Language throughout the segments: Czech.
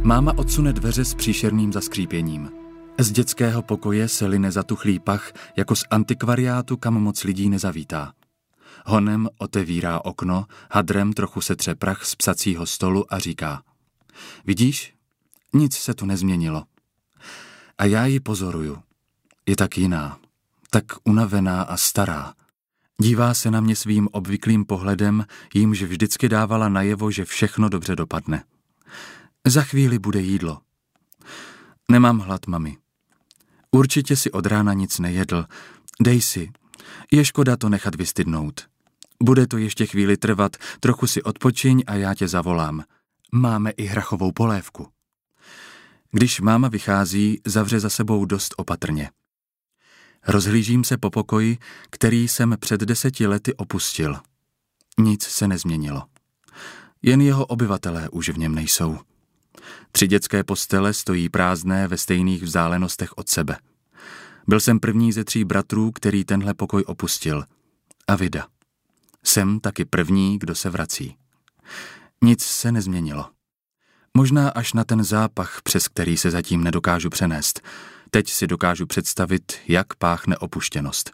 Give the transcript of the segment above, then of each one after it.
Máma odsune dveře s příšerným zaskřípěním. Z dětského pokoje se line zatuchlý pach jako z antikvariátu, kam moc lidí nezavítá. Honem otevírá okno, hadrem trochu setře prach z psacího stolu a říká: Vidíš? Nic se tu nezměnilo. A já ji pozoruju. Je tak jiná, tak unavená a stará. Dívá se na mě svým obvyklým pohledem, jímž vždycky dávala najevo, že všechno dobře dopadne. Za chvíli bude jídlo. Nemám hlad, mami. Určitě si od rána nic nejedl. Dej si. Je škoda to nechat vystydnout. Bude to ještě chvíli trvat, trochu si odpočiň a já tě zavolám. Máme i hrachovou polévku. Když máma vychází, zavře za sebou dost opatrně. Rozhlížím se po pokoji, který jsem před 10 lety opustil. Nic se nezměnilo. Jen jeho obyvatelé už v něm nejsou. 3 dětské postele stojí prázdné ve stejných vzdálenostech od sebe. Byl jsem první ze 3 bratrů, který tenhle pokoj opustil. A vida. Jsem taky první, kdo se vrací. Nic se nezměnilo. Možná až na ten zápach, přes který se zatím nedokážu přenést. Teď si dokážu představit, jak páchne opuštěnost.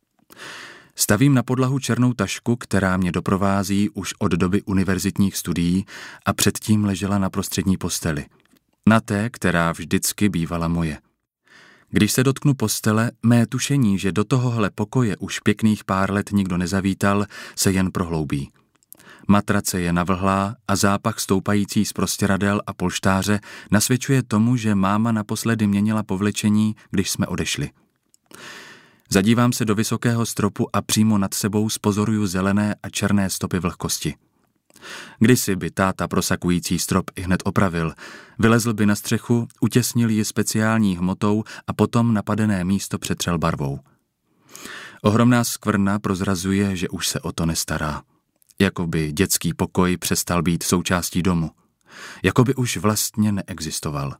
Stavím na podlahu černou tašku, která mě doprovází už od doby univerzitních studií a předtím ležela na prostřední posteli. Na té, která vždycky bývala moje. Když se dotknu postele, mé tušení, že do tohohle pokoje už pěkných pár let nikdo nezavítal, se jen prohloubí. Matrace je navlhlá a zápach stoupající z prostěradel a polštáře nasvědčuje tomu, že máma naposledy měnila povlečení, když jsme odešli. Zadívám se do vysokého stropu a přímo nad sebou spozoruju zelené a černé stopy vlhkosti. Kdysi by táta prosakující strop ihned opravil, vylezl by na střechu, utěsnil ji speciální hmotou a potom napadené místo přetřel barvou. Ohromná skvrna prozrazuje, že už se o to nestará. Jakoby dětský pokoj přestal být součástí domu. Jakoby už vlastně neexistoval.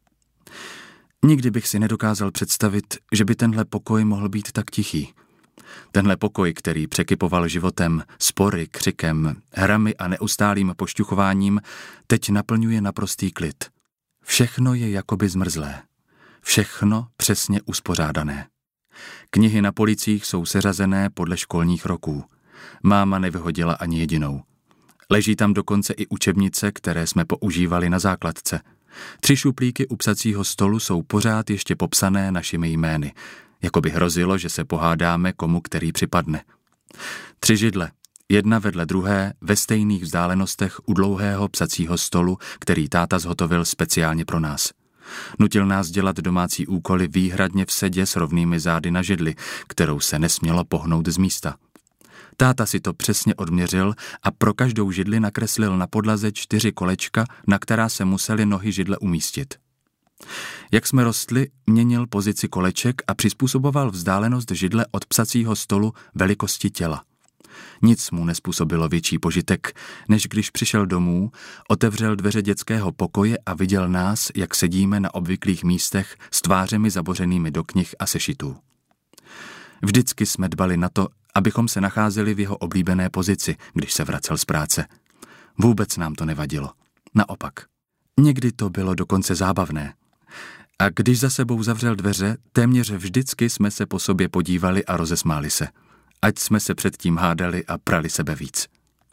Nikdy bych si nedokázal představit, že by tenhle pokoj mohl být tak tichý. Tenhle pokoj, který překypoval životem, spory, křikem, hrami a neustálým pošťuchováním, teď naplňuje naprostý klid. Všechno je jakoby zmrzlé. Všechno přesně uspořádané. Knihy na policích jsou seřazené podle školních roků. Máma nevyhodila ani jedinou. Leží tam dokonce i učebnice, které jsme používali na základce. 3 šuplíky u psacího stolu jsou pořád ještě popsané našimi jmény. Jako by hrozilo, že se pohádáme, komu který připadne. 3 židle, jedna vedle druhé, ve stejných vzdálenostech u dlouhého psacího stolu, který táta zhotovil speciálně pro nás. Nutil nás dělat domácí úkoly výhradně v sedě s rovnými zády na židli, kterou se nesmělo pohnout z místa. Táta si to přesně odměřil a pro každou židli nakreslil na podlaze 4 kolečka, na která se musely nohy židle umístit. Jak jsme rostli, měnil pozici koleček a přizpůsoboval vzdálenost židle od psacího stolu velikosti těla. Nic mu nespůsobilo větší požitek, než když přišel domů, otevřel dveře dětského pokoje a viděl nás, jak sedíme na obvyklých místech s tvářemi zabořenými do knih a sešitů. Vždycky jsme dbali na to, abychom se nacházeli v jeho oblíbené pozici, když se vracel z práce. Vůbec nám to nevadilo. Naopak. Někdy to bylo dokonce zábavné. A když za sebou zavřel dveře, téměř vždycky jsme se po sobě podívali a rozesmáli se. Ať jsme se předtím hádali a prali sebe víc.